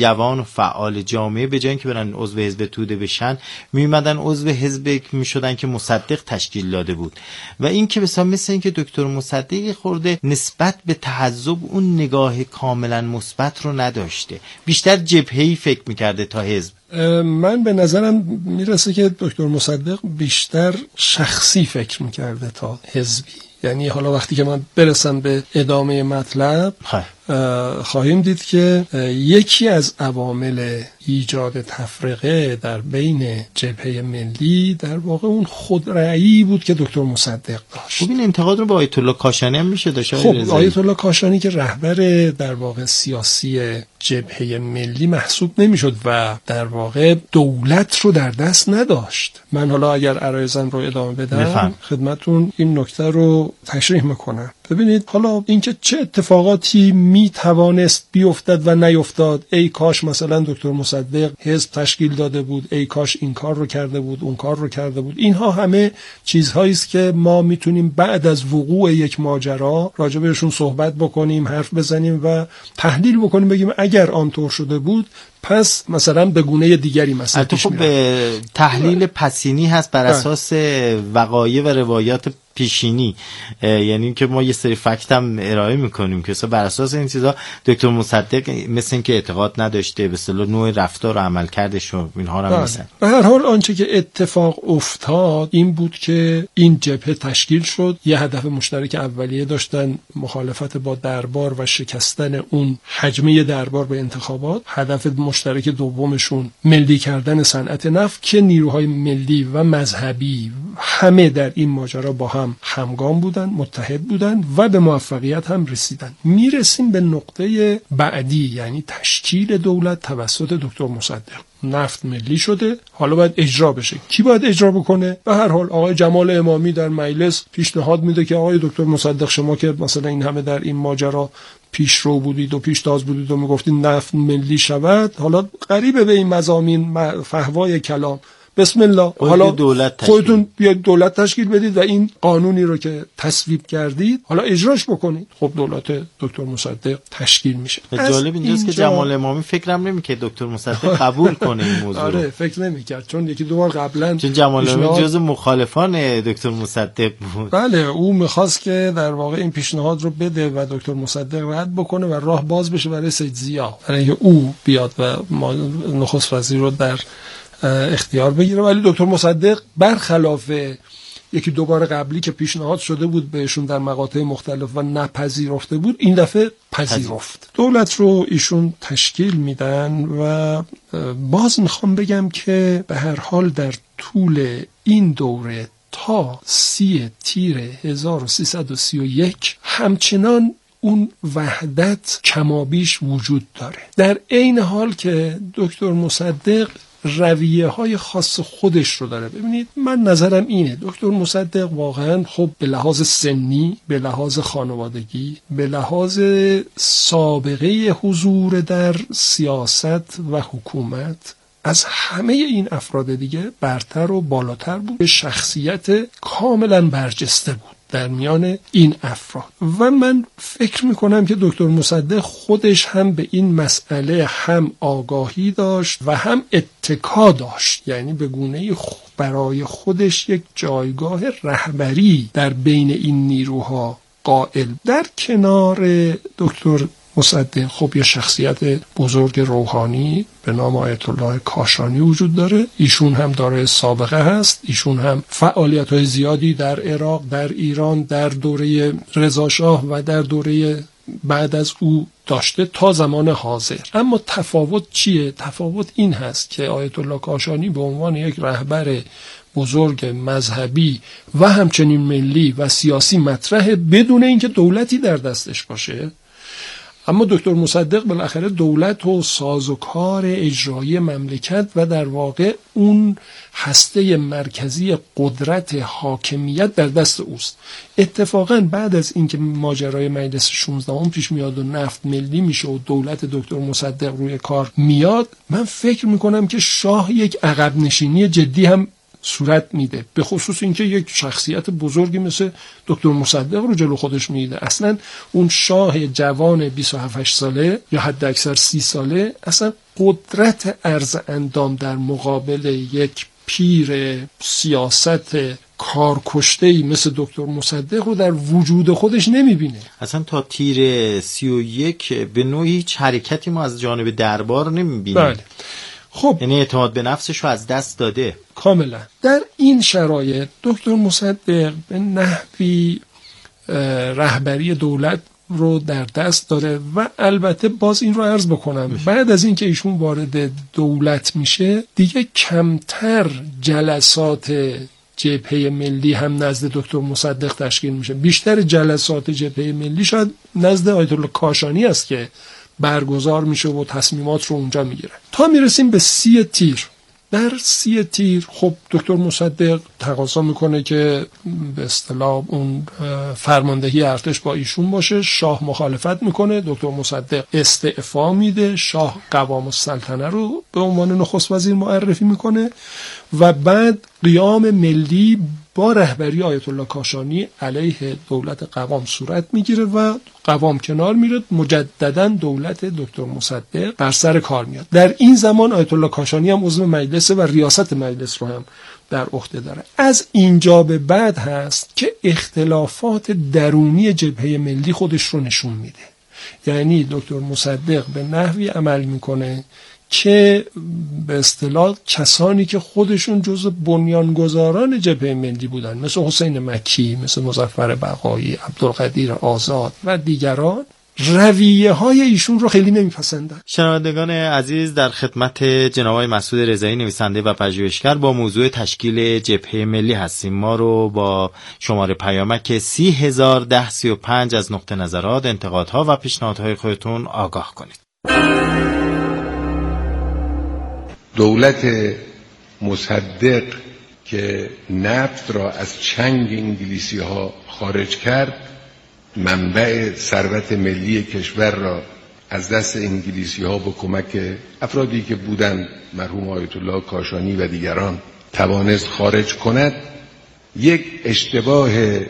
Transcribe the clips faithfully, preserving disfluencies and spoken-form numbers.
جوان و فعال جامعه به جای اینکه برن عضو حزب توده بشن میومدن عضو حزب میشدن که مصدق تشکیل داده بود. و این که مثلا مثل این که دکتر مصدق خورده نسبت به تحزب اون نگاه کاملا مثبت رو نداشته، بیشتر جبهه‌ای فکر میکرده تا حزب. من به نظرم میرسه که دکتر مصدق بیشتر شخصی فکر میکرده تا حزبی. یعنی حالا وقتی که من برسم به ادامه مطلب خواهیم دید که یکی از عوامل ایجاد تفرقه در بین جبهه ملی در واقع اون خودرأیی بود که دکتر مصدق داشت. خب این انتقاد رو با آیت الله کاشانی هم میشه داشت. خب آیت الله کاشانی که رهبر در واقع سیاسی جبهه ملی محسوب نمیشد و در واقع دولت رو در دست نداشت. من حالا اگر عرایزم رو ادامه بدم بفهم. خدمتون این نکته رو تشریح میکنم. ببینید حالا اینکه چه اتفاقاتی می توانست بیفتد و نیفتاد، ای کاش مثلا دکتر مصدق حزب تشکیل داده بود، ای کاش این کار رو کرده بود، اون کار رو کرده بود، اینها همه چیزهایی است که ما میتونیم بعد از وقوع یک ماجرا راجع بهشون صحبت بکنیم، حرف بزنیم و تحلیل بکنیم، بگیم اگر آنطور شده بود پس مثلا به گونه دیگری مثلا پیش میره. خب تحلیل پسینی هست بر اساس وقایع و روایات پیشینی، یعنی که ما یه سری فکت هم ارائه میکنیم که بر اساس این چیزا دکتر مصدق مثل این که اعتقاد نداشته به اصطلاح نوع رفتار و عملکردش و اینها رو هم مثلا. به هر حال آنچه که اتفاق افتاد این بود که این جبهه تشکیل شد، یه هدف مشترک اولیه داشتن، مخالفت با دربار و شکستن اون حجمه دربار به انتخابات. هدف مشترک دومشون ملی کردن صنعت نفت که نیروهای ملی و مذهبی همه در این ماجرا با هم همگام بودن، متحد بودن و به موفقیت هم رسیدن. میرسیم به نقطه بعدی، یعنی تشکیل دولت توسط دکتر مصدق. نفت ملی شده، حالا باید اجرا بشه. کی باید اجرا بکنه؟ به هر حال آقای جمال امامی در مجلس پیشنهاد میده که آقای دکتر مصدق شما که مثلا این همه در این ماجرا پیش رو بودید و پیشتاز بودید و میگفتید نفت ملی شود، حالا قریبه به این مضامین فحوای کلام، بسم الله حالا خودتون بیاید دولت تشکیل بدید و این قانونی رو که تصویب کردید حالا اجراش بکنید. خب دولت دکتر مصدق تشکیل میشه. جالب اینجاست که جمال امامی فکرم نمی‌کرد دکتر مصدق قبول کنه این موضوع. آره فکر نمی‌کرد، چون یکی دو بار قبلا چون جمال امامی جزو مخالفان دکتر مصدق بود. بله او می‌خواست که در واقع این پیشنهاد رو بده و دکتر مصدق رد بکنه و راه باز بشه برای سید ضیا، برای اینکه او بیاد و نخست وزیر رو در اختیار بگیره. ولی دکتر مصدق برخلاف یکی دو بار قبلی که پیشنهاد شده بود بهشون در مقاطع مختلف و نپذیرفته بود، این دفعه پذیرفت. دولت رو ایشون تشکیل میدن و باز میخوام بگم که به هر حال در طول این دوره تا سی تیر هزار و سیصد و سی و یک همچنان اون وحدت کمابیش وجود داره، در عین حال که دکتر مصدق رویه های خاص خودش رو داره. ببینید من نظرم اینه، دکتر مصدق واقعا خب به لحاظ سنی، به لحاظ خانوادگی، به لحاظ سابقه حضور در سیاست و حکومت از همه این افراد دیگه برتر و بالاتر بود، به شخصیت کاملا برجسته بود در میان این افراد. و من فکر میکنم که دکتر مصدق خودش هم به این مسئله هم آگاهی داشت و هم اتکا داشت، یعنی به گونه‌ای برای خودش یک جایگاه رهبری در بین این نیروها قائل. در کنار دکتر مصدق خب یه شخصیت بزرگ روحانی به نام آیت الله کاشانی وجود داره. ایشون هم داره سابقه هست، ایشون هم فعالیت‌های زیادی در عراق، در ایران، در دوره رضا شاه و در دوره بعد از او داشته تا زمان حاضر. اما تفاوت چیه؟ تفاوت این هست که آیت الله کاشانی به عنوان یک رهبر بزرگ مذهبی و همچنین ملی و سیاسی مطرحه بدون اینکه دولتی در دستش باشه. اما دکتر مصدق بالاخره دولت و سازوکار اجرایی مملکت و در واقع اون هسته مرکزی قدرت حاکمیت در دست اوست. اتفاقا بعد از اینکه ماجرای مجلس شانزده هم پیش میاد و نفت ملی میشه و دولت دکتر مصدق روی کار میاد، من فکر میکنم که شاه یک عقب نشینی جدی هم صورت میده، به خصوص اینکه یک شخصیت بزرگی مثل دکتر مصدق رو جلو خودش میده. اصلا اون شاه جوان بیست و هفت ساله یا حد اکثر سی ساله اصلا قدرت عرض اندام در مقابل یک پیر سیاست کارکشته‌ای مثل دکتر مصدق رو در وجود خودش نمیبینه. اصلا تا تیر سی و یک به نوعی هیچ حرکتی ما از جانب دربار نمیبینیم. بله. خب یعنی اعتماد به نفسش رو از دست داده کاملا. در این شرایط دکتر مصدق به نحوی رهبری دولت رو در دست داره و البته باز این رو عرض بکنم میشه. بعد از اینکه ایشون وارد دولت میشه دیگه کمتر جلسات جبهه ملی هم نزد دکتر مصدق تشکیل میشه، بیشتر جلسات جبهه ملی شاید نزد آیت الله کاشانی است که برگزار میشه و تصمیمات رو اونجا میگیره. تا میرسیم به سی تیر. در سی تیر خب دکتر مصدق تقاضا میکنه که به اصطلاح اون فرماندهی ارتش با ایشون باشه، شاه مخالفت میکنه، دکتر مصدق استعفا میده، شاه قوام السلطنه رو به عنوان نخست وزیر معرفی میکنه و بعد قیام ملی با رهبری آیت الله کاشانی علیه دولت قوام صورت میگیره و قوام کنار میره، مجددا دولت دکتر مصدق بر سر کار میاد. در این زمان آیت الله کاشانی هم عضو مجلس و ریاست مجلس رو هم در عهده داره. از اینجا به بعد هست که اختلافات درونی جبهه ملی خودش رو نشون میده. یعنی دکتر مصدق به نحوی عمل میکنه که به اصطلاح کسانی که خودشون جزء بنیانگذاران جبهه ملی بودن مثل حسین مکی، مثل مظفر بقایی، عبدالقدیر آزاد و دیگران رویه های ایشون رو خیلی نمیپسندن. شنوندگان عزیز، در خدمت جناب آقای مسعود رضایی نویسنده و پژوهشگر با موضوع تشکیل جبهه ملی هستیم. ما رو با شماره پیامک سی هزار ده سی و پنج از نقطه نظرات، انتقادها و پیشنهادهای خودتون آگاه کنید. دولت مصدق که نفت را از چنگ انگلیسی ها خارج کرد، منبع ثروت ملی کشور را از دست انگلیسی ها با کمک افرادی که بودند مرحوم آیت الله کاشانی و دیگران توانست خارج کند، یک اشتباه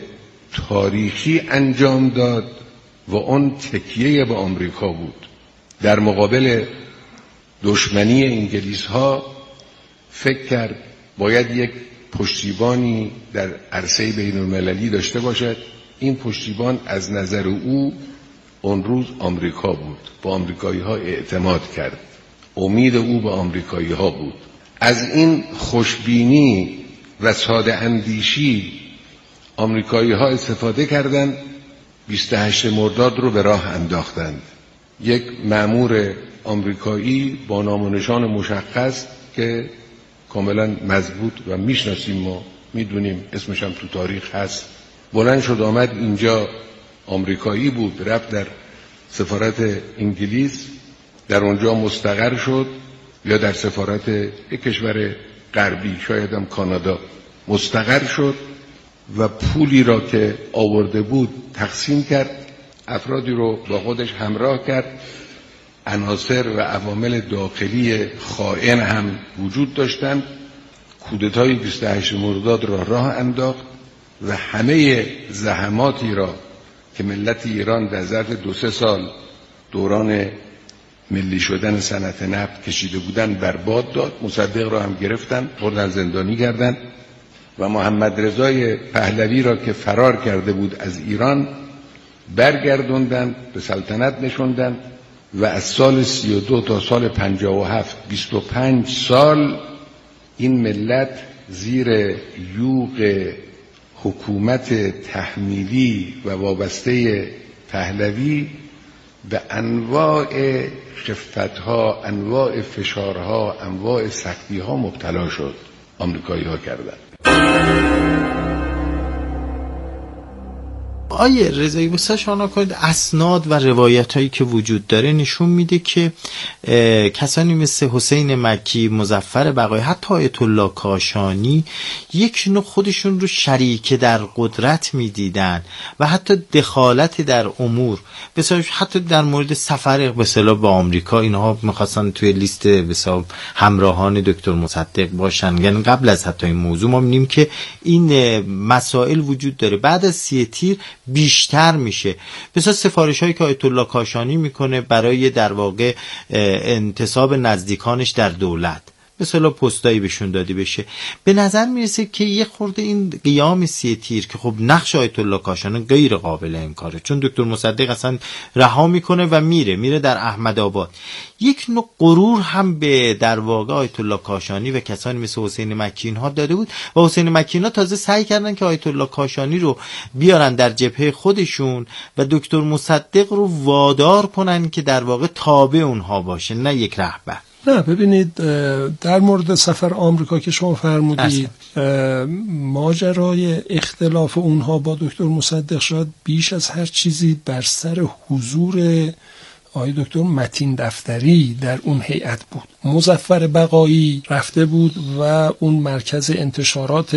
تاریخی انجام داد و اون تکیه به آمریکا بود. در مقابل دشمنی انگلیس ها فکر کرد باید یک پشتیبانی در عرصه بین المللی داشته باشد. این پشتیبان از نظر او اون روز آمریکا بود. با آمریکایی ها اعتماد کرد. امید او به آمریکایی ها بود. از این خوشبینی و ساده اندیشی آمریکایی ها استفاده کردند. بیست و هشتم مرداد رو به راه انداختند. یک مأمور آمریکایی با نام و نشان مشخص که کاملا مضبوط و میشناسیم، ما میدونیم اسمش هم تو تاریخ هست، بلند شد آمد اینجا. آمریکایی بود، رفت در سفارت انگلیس، در اونجا مستقر شد، یا در سفارت یک کشور غربی، شاید هم کانادا مستقر شد و پولی را که آورده بود تقسیم کرد، افرادی رو با خودش همراه کرد. عناصر و عوامل داخلی خائن هم وجود داشتند. کودتای بیست و هشتم مرداد را راه انداخت و همه زحماتی را که ملت ایران در ظرف دو سه سال دوران ملی شدن صنعت نفت کشیده بودن برباد داد. مصدق را هم گرفتن، بردن زندانی کردند و محمد رضای پهلوی را که فرار کرده بود از ایران برگردوندن، به سلطنت نشوندن و از سال سی و دو تا سال پنجاه و هفت بیست و پنج سال این ملت زیر یوغ حکومت تحمیلی و وابسته پهلوی به انواع خفتها، انواع فشارها، انواع سختیها مبتلا شد. آمریکایی ها کردن. آیه رضایی بسا شانا کنید اسناد و روایت هایی که وجود داره نشون میده که کسانی مثل حسین مکی، مظفر بقایی، حتی آیت الله کاشانی یک نوع خودشون رو شریک در قدرت میدیدن و حتی دخالت در امور، بسیار حتی در مورد سفر به اصطلاح به آمریکا اینها میخواستن توی لیست بسیار همراهان دکتر مصدق باشن. یعنی قبل از حتی این موضوع ما می‌بینیم که این مسائل وجود داره. بعد از سی تیر بیشتر میشه. بسیار سفارش‌هایی که آیت الله کاشانی میکنه برای در واقع انتصاب نزدیکانش در دولت، مثلا پستایی بهشون دادی بشه. به نظر میرسه که یه خورده این قیام سی تیر که خب نقش آیت الله کاشانی غیر قابل انکاره، چون دکتر مصدق اصلا رها میکنه و میره میره در احمدآباد. یک نوع غرور هم به در واقع آیت الله کاشانی و کسانی مثل حسین مکی ها داده بود و حسین مکی ها تازه سعی کردن که آیت الله کاشانی رو بیارن در جبهه خودشون و دکتر مصدق رو وادار کنن که در واقع تابع اونها باشه، نه یک رهبر. نه ببینید، در مورد سفر آمریکا که شما فرمودید، ماجرای اختلاف اونها با دکتر مصدق شاید بیش از هر چیزی بر سر حضور آقای دکتر متین دفتری در اون هیئت بود. مظفر بقایی رفته بود و اون مرکز انتشارات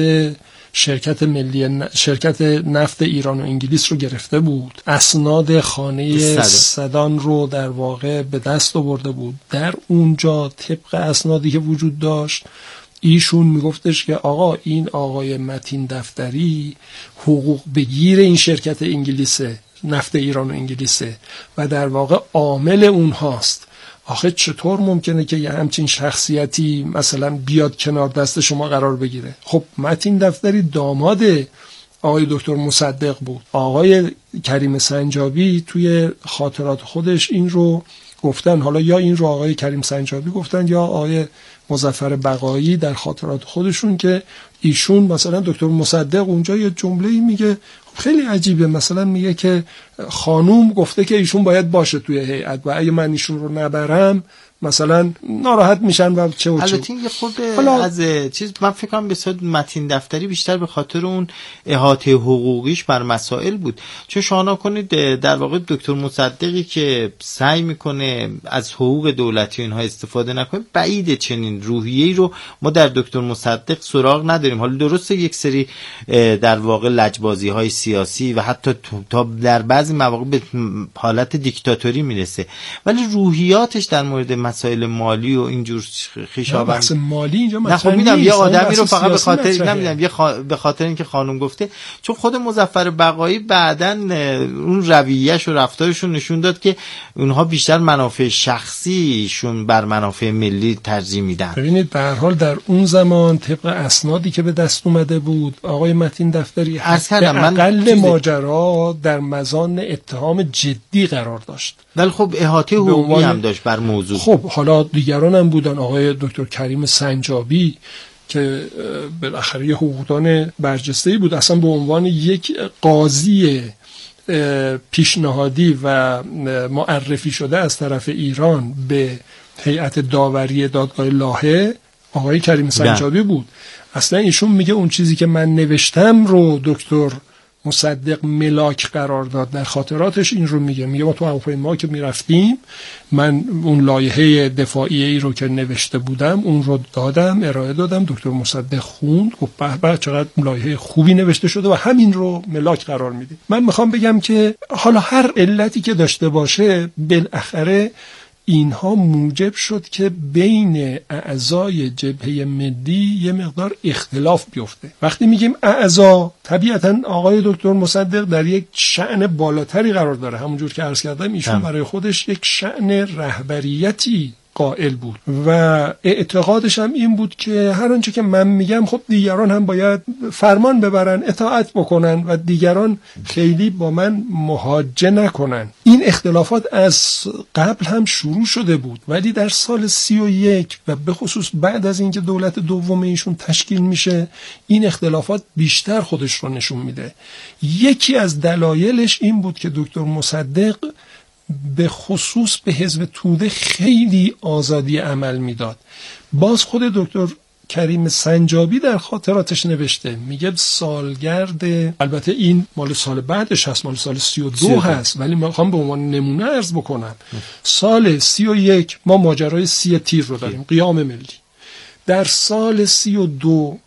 شرکت ملی شرکت نفت ایران و انگلیس رو گرفته بود. اسناد خانه سدان رو در واقع به دست آورده بود. در اونجا طبق اسنادی که وجود داشت ایشون میگفتش که آقا این آقای متین دفتری حقوق بگیر این شرکت انگلیسه، نفت ایران و انگلیسه و در واقع عامل اونهاست. آخه چطور ممکنه که یه همچین شخصیتی مثلا بیاد کنار دست شما قرار بگیره؟ خب متین دفتری داماد آقای دکتر مصدق بود. آقای کریم سنجابی توی خاطرات خودش این رو گفتن، حالا یا این رو آقای کریم سنجابی گفتن یا آقای مظفر بقایی در خاطرات خودشون، که ایشون مثلا دکتر مصدق اونجا یه جمله‌ای میگه خیلی عجیبه، مثلا میگه که خانوم گفته که ایشون باید باشه توی هیئت و اگه من ایشون رو نبرم مثلا ناراحت میشن و چه و چه. البته یه خورده از چیز من فکر کنم به صورت متین دفتری بیشتر به خاطر اون احاطه حقوقیش بر مسائل بود، چون شما کنید در واقع دکتر مصدقی که سعی میکنه از حقوق دولتی اینها استفاده نکنه، بعید چنین روحیه‌ای رو ما در دکتر مصدق سراغ نداریم. حالا درسته یک سری در واقع لجبازی‌های سیاسی و حتی تا در بعضی مواقع به حالت دیکتاتوری میرسه، ولی روحیاتش در مورد مسائل مالی و اینجور خویشاوند بحث مالی اینجا مطرح نیست. نخوام میدم یه آدمی رو فقط به خاطر نمیدم یه خا... به خاطر اینکه خانم گفته، چون خود مظفر بقایی بعدن اون رویه‌اش و رفتارشون نشون داد که اونها بیشتر منافع شخصیشون بر منافع ملی ترجیح میدن. ببینید به هر حال در اون زمان طبق اسنادی که به دست اومده بود آقای متین دفتری اقل ماجرا در مزان اتهام جدی قرار داشت، ولی خب احاطه حقوقی هم داشت بر موضوع. خب حالا دیگران هم بودن، آقای دکتر کریم سنجابی که بالاخره یه حقوقدان برجسته‌ای بود، اصلا به عنوان یک قاضی پیشنهادی و معرفی شده از طرف ایران به هیئت داوری دادگاه لاهه آقای کریم سنجابی بود. اصلا ایشون میگه اون چیزی که من نوشتم رو دکتر مصدق ملاک قرار داد. در خاطراتش این رو میگه، میگه ما تو هواپیما که میرفتیم من اون لایحه دفاعیه ای رو که نوشته بودم اون رو دادم، ارائه دادم، دکتر مصدق خوند، گفت به به چقدر لایحه خوبی نوشته شده و همین رو ملاک قرار میده. من میخوام بگم که حالا هر علتی که داشته باشه بالاخره اینها موجب شد که بین اعضای جبهه ملی یه مقدار اختلاف بیفته. وقتی میگیم اعضا، طبیعتاً آقای دکتر مصدق در یک شأن بالاتری قرار داره، همونجور که عرض کردم ایشون برای خودش یک شأن رهبریتی قائل بود و اعتقادش هم این بود که هر آنچه که من میگم خب دیگران هم باید فرمان ببرن، اطاعت بکنن و دیگران خیلی با من محاجه نکنن. این اختلافات از قبل هم شروع شده بود، ولی در سال سی و یک و به خصوص بعد از اینکه دولت دوم ایشون تشکیل میشه این اختلافات بیشتر خودش رو نشون میده. یکی از دلایلش این بود که دکتر مصدق به خصوص به حزب توده خیلی آزادی عمل میداد. باز خود دکتر کریم سنجابی در خاطراتش نوشته، میگه سالگرد، البته این مال سال بعدش هست، مال سال سی و دو هست، ولی من میخوام به عنوان نمونه عرض بکنم. سال سی و یک ما ماجرای سی تیر رو داریم، قیام ملی. در سال سی و دو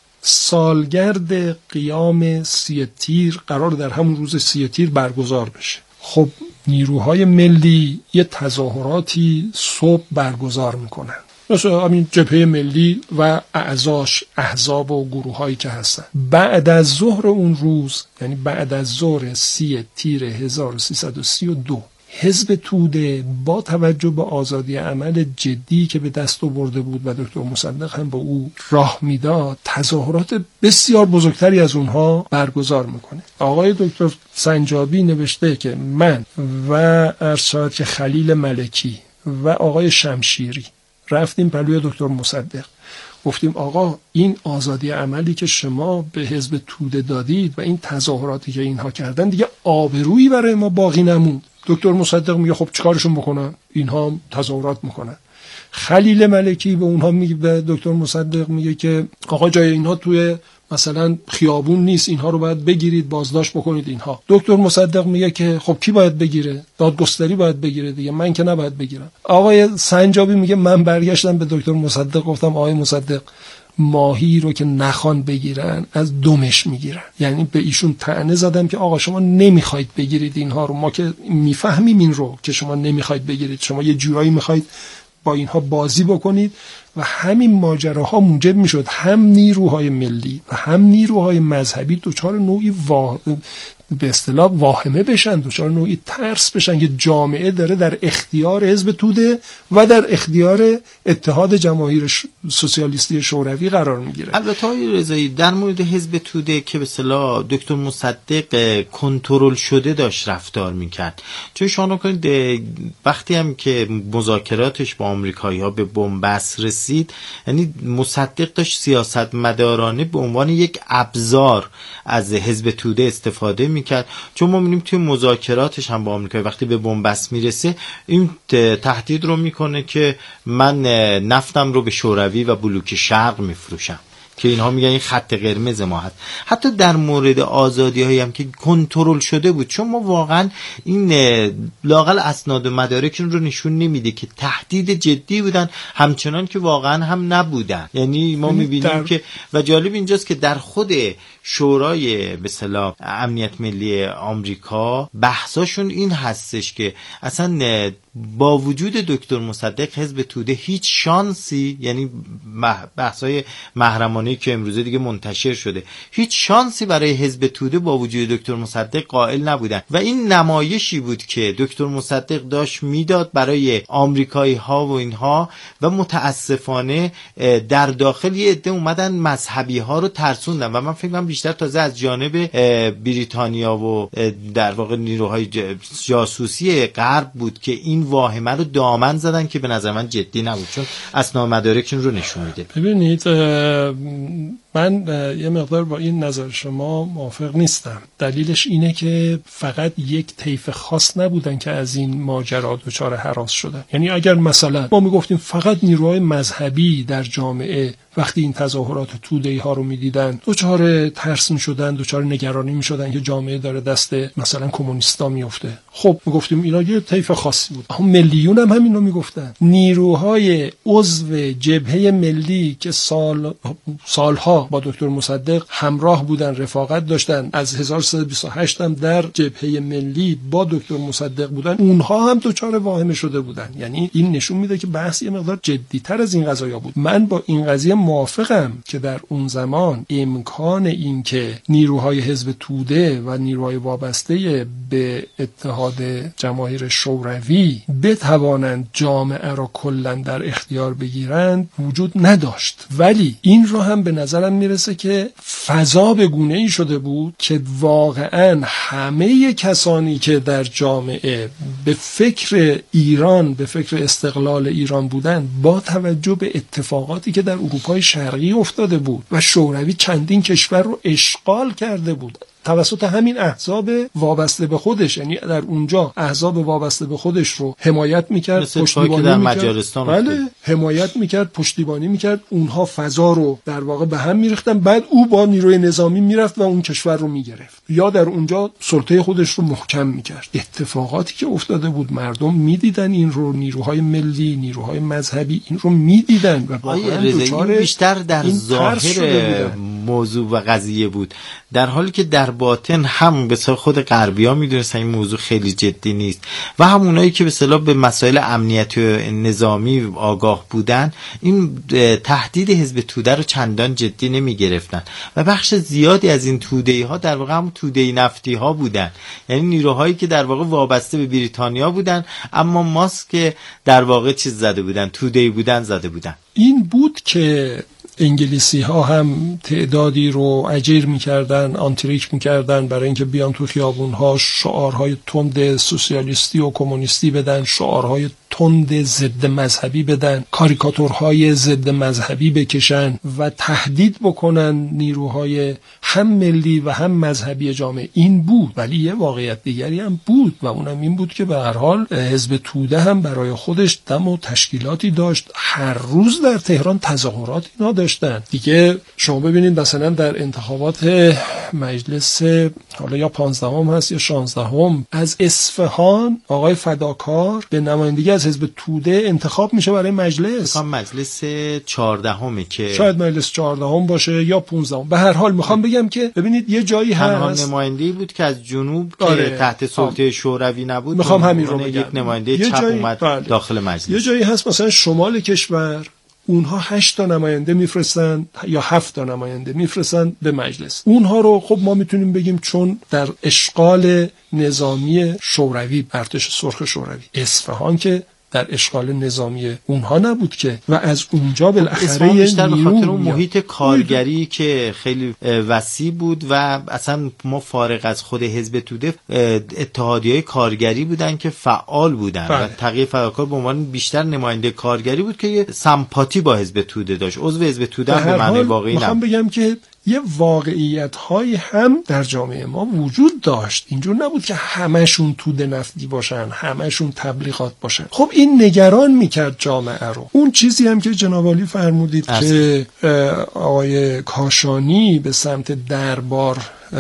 سالگرد قیام سی تیر قرار در همون روز سی تیر برگزار بشه. خب نیروهای ملی یه تظاهراتی صبح برگزار میکنن، مثلا همین جبهه ملی و اعضاش، احزاب و گروه هایی که هستن. بعد از ظهر اون روز، یعنی بعد از ظهر سی تیر هزار و سیصد و سی و دو، حزب توده با توجه به آزادی عمل جدی که به دست آورده بود و دکتر مصدق هم با او راه میداد، تظاهرات بسیار بزرگتری از اونها برگزار میکنه. آقای دکتر سنجابی نوشته که من و ارشد که خلیل ملکی و آقای شمشیری رفتیم پلوی دکتر مصدق، گفتیم آقا این آزادی عملی که شما به حزب توده دادید و این تظاهراتی که اینها کردن دیگه آبرویی برای ما باقی نموند. دکتر مصدق میگه خب چیکارشون بکنن؟ اینها هم تظاهرات میکنن. خلیل ملکی به اونها میگه، به دکتر مصدق میگه که آقا جای اینها توی مثلا خیابون نیست، اینها رو باید بگیرید، بازداشت بکنید اینها. دکتر مصدق میگه که خب کی باید بگیره؟ دادگستری باید بگیره دیگه، من که نباید بگیرم. آقای سنجابی میگه من برگشتم به دکتر مصدق گفتم آقای مصدق، ماهی رو که نخوان بگیرن از دمش میگیرن. یعنی به ایشون طعنه زدم که آقا شما نمیخواید بگیرید اینها رو، ما که میفهمیم این رو که شما نمیخواید بگیرید، شما یه جورایی میخواید با اینها بازی بکنید. و همین ماجراها موجب میشد هم نیروهای ملی و هم نیروهای مذهبی دچار نوعی وا... به اصطلاح واهمه بشن، دچار نوعی ترس بشن که جامعه داره در اختیار حزب توده و در اختیار اتحاد جماهیر ش... سوسیالیستی شوروی قرار میگیره. البته آقای رضایی در مورد حزب توده که به اصطلاح دکتر مصدق کنترل شده داشت رفتار میکرد، چون شما کنید وقتی هم که مذاکراتش با آمریکایی‌ها به بنبست رسید، یعنی مصدق داشت سیاست مدارانه به عنوان یک ابزار از حزب توده استفاده میکرد، چون ما می‌بینیم توی مذاکراتش هم با آمریکا وقتی به بنبست میرسه این تهدید رو میکنه که من نفتم رو به شوروی و بلوک شرق میفروشم، که اینها میگن این خط قرمز ما هست. حتی در مورد آزادی هایی هم که کنترل شده بود، چون ما واقعا این لااقل اسناد و مدارکشون رو نشون نمیده که تهدید جدی بودن، همچنان که واقعا هم نبودن. یعنی ما میبینیم در... که و جالب اینجاست که در خود شورای به اصطلاح امنیت ملی آمریکا بحثاشون این هستش که اصلا با وجود دکتر مصدق حزب توده هیچ شانسی، یعنی بحثای محرمانه‌ای که امروزه دیگه منتشر شده، هیچ شانسی برای حزب توده با وجود دکتر مصدق قائل نبودن. و این نمایشی بود که دکتر مصدق داشت میداد برای آمریکایی ها و اینها، و متاسفانه در داخل یه عده اومدن مذهبی ها رو ترسوندن و من فکر کنم بیشتر تازه از جانب بریتانیا و در واقع نیروهای جاسوسی غرب بود که این واهمه رو دامن زدن که به نظر من جدی نبود، چون اسناد مدارکشون رو نشون میده. ببینید من یه مقدار با این نظر شما موافق نیستم. دلیلش اینه که فقط یک طیف خاص نبودن که از این ماجرا دچار هراس شدن. یعنی اگر مثلا ما میگفتیم فقط نیروهای مذهبی در جامعه وقتی این تظاهرات توده‌ای ها رو میدیدن دچار ترس میشدن، دچار نگرانی میشدن که جامعه داره دست مثلا کمونیستا میفته، خب میگفتیم اینا یه طیف خاصی بود. هم ملیون هم همین رو میگفتن. نیروهای عضو جبهه ملی که سال سالها با دکتر مصدق همراه بودن، رفاقت داشتن، از هزار و سیصد و بیست و هشت هم در جبهه ملی با دکتر مصدق بودن، اونها هم دچار واهمه شده بودن. یعنی این نشون میده که بحث یه مقدار جدی‌تر از این قضایا بود. من با این قضیه موافقم که در اون زمان امکان این که نیروهای حزب توده و نیروهای وابسته به اتحاد جماهیر شوروی بتوانند جامعه را کلا در اختیار بگیرند وجود نداشت، ولی این رو هم به نظرم میرسه که فضا به گونه‌ای شده بود که واقعا همه کسانی که در جامعه به فکر ایران، به فکر استقلال ایران بودن، با توجه به اتفاقاتی که در اروپای شرقی افتاده بود و شوروی چندین کشور رو اشغال کرده بود، توسط همین احزاب وابسته به خودش، یعنی در اونجا احزاب وابسته به خودش رو حمایت میکرد، پشتیبانی میکرد، بله حمایت میکرد، پشتیبانی میکرد، اونها فضا رو در واقع به هم میریختن، بعد او با نیروی نظامی میرفت و اون کشور رو میگرفت یا در اونجا سلطه خودش رو محکم میکرد. اتفاقاتی که افتاده بود مردم میدیدن این رو، نیروهای ملی، نیروهای مذهبی این رو میدیدن و واقعا این بیشتر در ظاهر موضوع و قضیه بود، در حالی که در باطن هم به خود غربی‌ها میدونستن این موضوع خیلی جدی نیست و همونایی که به اصطلاح به مسائل امنیتی و نظامی آگاه بودن این تهدید حزب توده رو چندان جدی نمیگرفتن و بخش زیادی از این توده‌ای ها در واقع هم توده‌ای نفتی ها بودن، یعنی نیروهایی که در واقع وابسته به بریتانیا بودن اما ماسک در واقع چیز زده بودن، توده‌ای بودن زده بودن. این بود که انگلیسی ها هم تعدادی رو اجیر میکردن، آنتریک میکردن برای اینکه بیان تو خیابون ها شعارهای تند سوسیالیستی و کمونیستی بدن، شعارهای تند ضد مذهبی بدن، کاریکاتورهای ضد مذهبی بکشن و تهدید بکنن نیروهای هم ملی و هم مذهبی جامعه. این بود، ولی یه واقعیت دیگری هم بود و اونم این بود که به هر حال حزب توده هم برای خودش دم و تشکیلاتی داشت، هر روز در تهران تظاهرات اینا داشتن دیگه. شما ببینید مثلا در انتخابات مجلس حالا یا پانزدهم هست یا شانزدهم از اصفهان آقای فداکار به نمایندگی از حزب توده انتخاب میشه برای مجلس. مجلس چهاردهمه که شاید مجلس چهاردهم باشه یا پانزدهم. به هر حال میخوام بگم که ببینید یه جایی هست نماینده‌ای بود که از جنوب آره. که تحت سلطه شوروی نبود، میخوام همین رو بگم. یک نماینده چپ جایی... اومد بله. داخل مجلس. یه جایی هست مثلا شمال کشور اونها هشت تا نماینده میفرستن یا هفت تا نماینده میفرستن به مجلس. اونها رو خب ما میتونیم بگیم چون در اشغال نظامی شوروی، ارتش سرخ شوروی، اصفهان که در اشغال نظامی اونها نبود که و از اونجا بالاخره بیشتر به خاطر اون محیط کارگری که خیلی وسیع بود و اصلا ما فارغ از خود حزب توده اتحادیه‌های کارگری بودن که فعال بودن بله. و تقی فداکار به عنوان بیشتر نماینده کارگری بود که یه سمپاتی با حزب توده داشت، عضو حزب توده هم به معنی واقعی نبود. میخوام بگم که یه واقعیت های هم در جامعه ما وجود داشت، اینجور نبود که همشون توده نفتی باشن، همشون تبلیغات باشن. خب این نگران میکرد جامعه رو. اون چیزی هم که جناب عالی فرمودید که آقای کاشانی به سمت دربار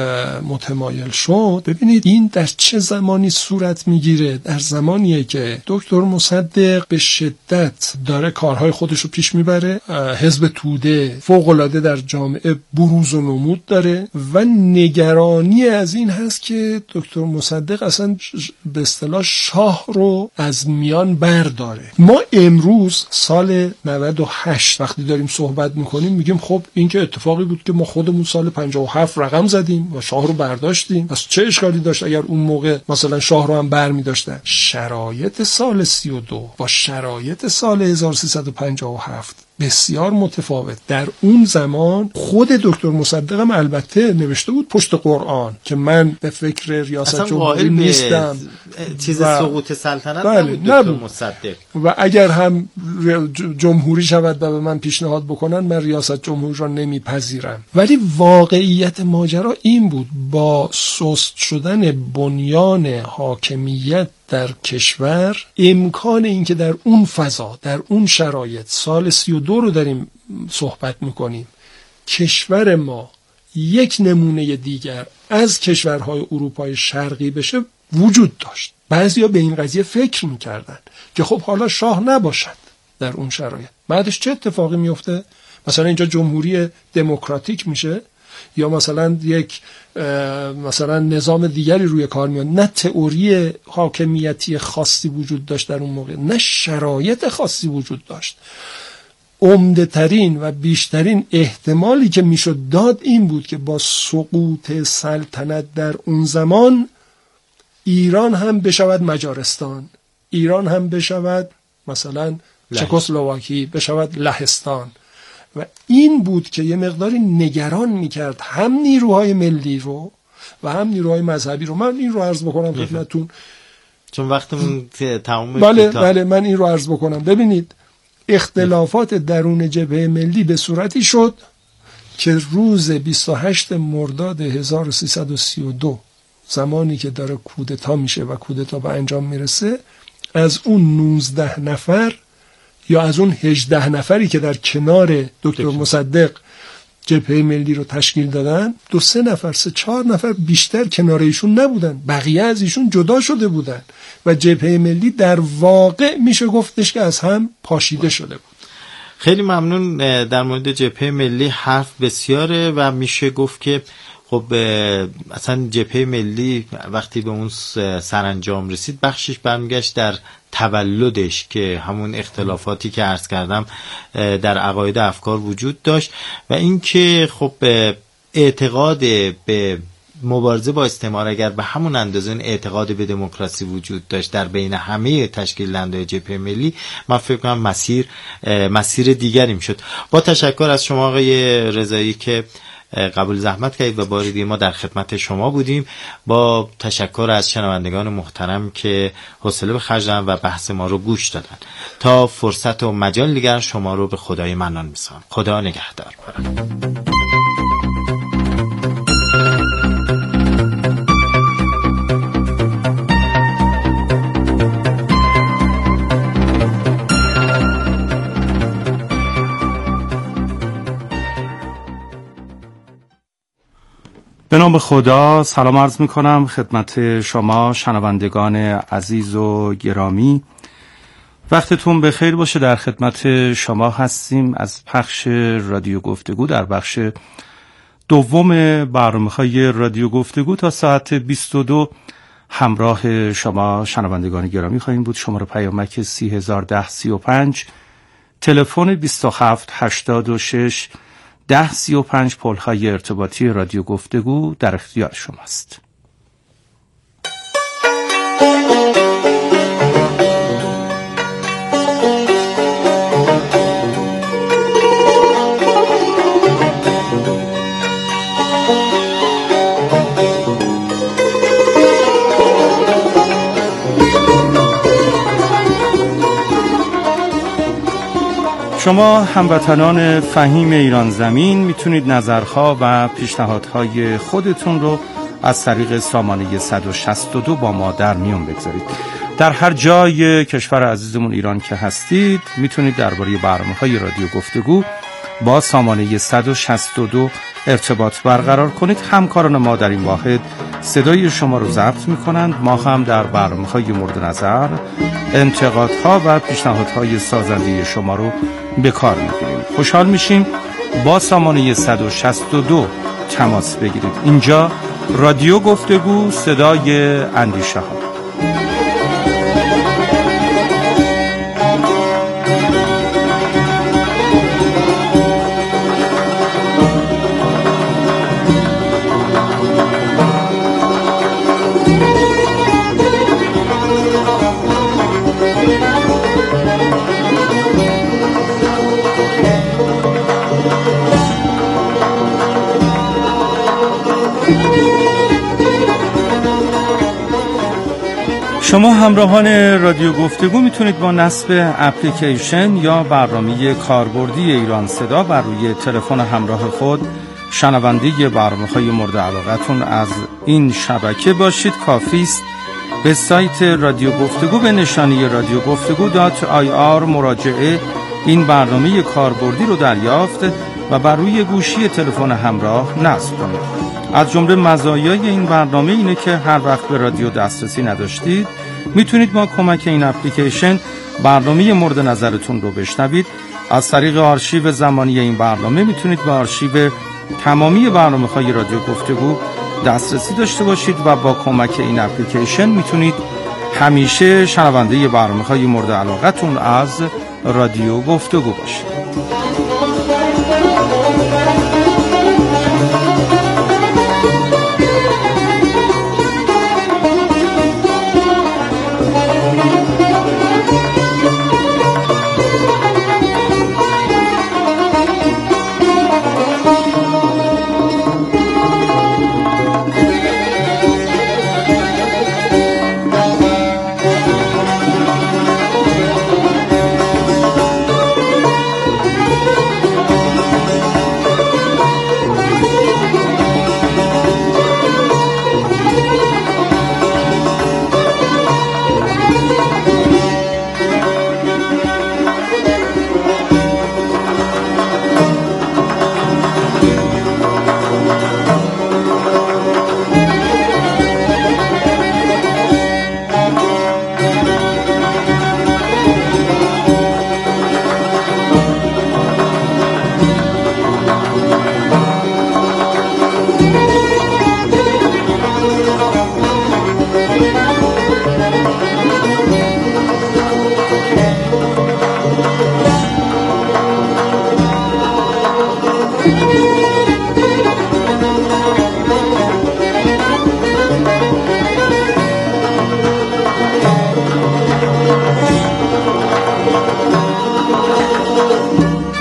متمایل شد، ببینید این در چه زمانی صورت میگیره؟ در زمانیه که دکتر مصدق به شدت داره کارهای خودش رو پیش میبره، حزب توده فوق‌العاده در جامعه بروز و نمود داره و نگرانی از این هست که دکتر مصدق اصلا به اصطلاح شاه رو از میان برداره. ما امروز سال نود و هشت وقتی داریم صحبت میکنیم میگیم خب این که اتفاقی بود که ما خودمون سال پنجاه و هفت رقم زدیم و شاه رو برداشتیم، پس چه اشکالی داشت اگر اون موقع مثلا شاه رو هم بر می داشتن؟ شرایط سال سی و دو با شرایط سال هزار و سیصد و پنجاه و هفت بسیار متفاوت. در اون زمان خود دکتر مصدق هم البته نوشته بود پشت قرآن که من به فکر ریاست جمهوری نیستم، چیز سقوط سلطنت نبود دکتر مصدق و اگر هم جمهوری شود و به من پیشنهاد بکنن من ریاست جمهوری را نمیپذیرم. ولی واقعیت ماجرا این بود، با سست شدن بنیان حاکمیت در کشور امکان این که در اون فضا، در اون شرایط، سال سی و دو رو داریم صحبت میکنیم، کشور ما یک نمونه دیگر از کشورهای اروپای شرقی بشه وجود داشت. بعضیا به این قضیه فکر میکردن که خب حالا شاه نباشد در اون شرایط، بعدش چه اتفاقی میفته؟ مثلا اینجا جمهوری دموکراتیک میشه یا مثلا یک مثلا نظام دیگری روی کار میاد. نه تئوری حاکمیتی خاصی وجود داشت در اون موقع، نه شرایط خاصی وجود داشت. عمده ترین و بیشترین احتمالی که میشد داد این بود که با سقوط سلطنت در اون زمان ایران هم بشود مجارستان، ایران هم بشود مثلا چکسلواکی، بشود لهستان. و این بود که یه مقداری نگران میکرد هم نیروهای ملی رو و هم نیروهای مذهبی رو. من این رو عرض بکنم خدمتتون چون وقتمون تمام. بله بله من این رو عرض بکنم. ببینید اختلافات درون جبهه ملی به صورتی شد که روز بیست و هشتم مرداد هزار و سیصد و سی و دو زمانی که داره کودتا میشه و کودتا به انجام میرسه، از اون نوزده نفر یا از اون هجده نفری که در کنار دکتر مصدق جبهه ملی رو تشکیل دادن، دو سه نفر سه چهار نفر بیشتر کنار ایشون نبودن، بقیه از ایشون جدا شده بودن و جبهه ملی در واقع میشه گفتش که از هم پاشیده شده بود. خیلی ممنون. در مورد جبهه ملی حرف بسیاره و میشه گفت که خب اصلا جبهه ملی وقتی به اون سرانجام رسید بخشش برمیگشت در تولدش که همون اختلافاتی که عرض کردم در عقاید افکار وجود داشت و اینکه خب اعتقاد به مبارزه با استعمار اگر به همون اندازه اعتقاد به دموکراسی وجود داشت در بین همه تشکیل دهنده جبهه ملی، من فکر کنم مسیر مسیر دیگری میشد. با تشکر از شما آقای رضایی که قبول زحمت کردید و بار دیگه ما در خدمت شما بودیم. با تشکر از شنوندگان محترم که حوصله به خرج دادن و بحث ما رو گوش دادن. تا فرصت و مجال دیگر شما رو به خدای منان میسپارم. خدا نگهدار. به نام خدا سلام عرض می کنم خدمت شما شنوندگان عزیز و گرامی. وقتتون بخیر باشه. در خدمت شما هستیم از پخش رادیو گفتگو در بخش دوم برنامه‌های رادیو گفتگو. تا ساعت بیست و دو همراه شما شنوندگان گرامی خواهیم بود. شماره پیامک سی هزار و ده سی و پنج، تلفن بیست و هفت هشتاد و شش ده سی و پنج، پل‌های ارتباطی رادیو گفتگو در اختیار شماست. شما هموطنان فهیم ایران زمین میتونید نظرها و پیشنهادهای خودتون رو از طریق سامانه صد و شصت و دو با ما در میون بگذارید. در هر جای کشور عزیزمون ایران که هستید میتونید درباره برنامه‌های رادیو گفتگو با سامانه صد و شصت و دو ارتباط برقرار کنید. همکاران ما در این واحد صدای شما رو ضبط میکنند. ما هم در برنامه‌های مورد نظر انتقادها و پیشنهادهای سازنده شما رو به کار میگیریم. خوشحال میشیم با سامانه صد و شصت و دو تماس بگیرید. اینجا رادیو گفتگو، صدای اندیشه ها. شما همراهان رادیو گفتگو میتونید با نصب اپلیکیشن یا برنامه کاربردی ایران صدا بر روی تلفن همراه خود شنونده برنامه‌های مورد علاقتون از این شبکه باشید. کافی است به سایت رادیو گفتگو به نشانی رادیو گفتگو دات آی آر مراجعه این برنامه کاربردی رو دریافت و بر روی گوشی تلفن همراه نصب کنید. از جمله مزایای این برنامه اینه که هر وقت به رادیو دسترسی نداشتید میتونید با کمک این اپلیکیشن برنامه مورد نظرتون رو بشنوید. از طریق آرشیو زمانی این برنامه میتونید به آرشیو تمامی برنامه‌های رادیو گفتگو دسترسی داشته باشید و با کمک این اپلیکیشن میتونید همیشه شنونده برنامه‌های مورد علاقتون از رادیو گفتگو باشید.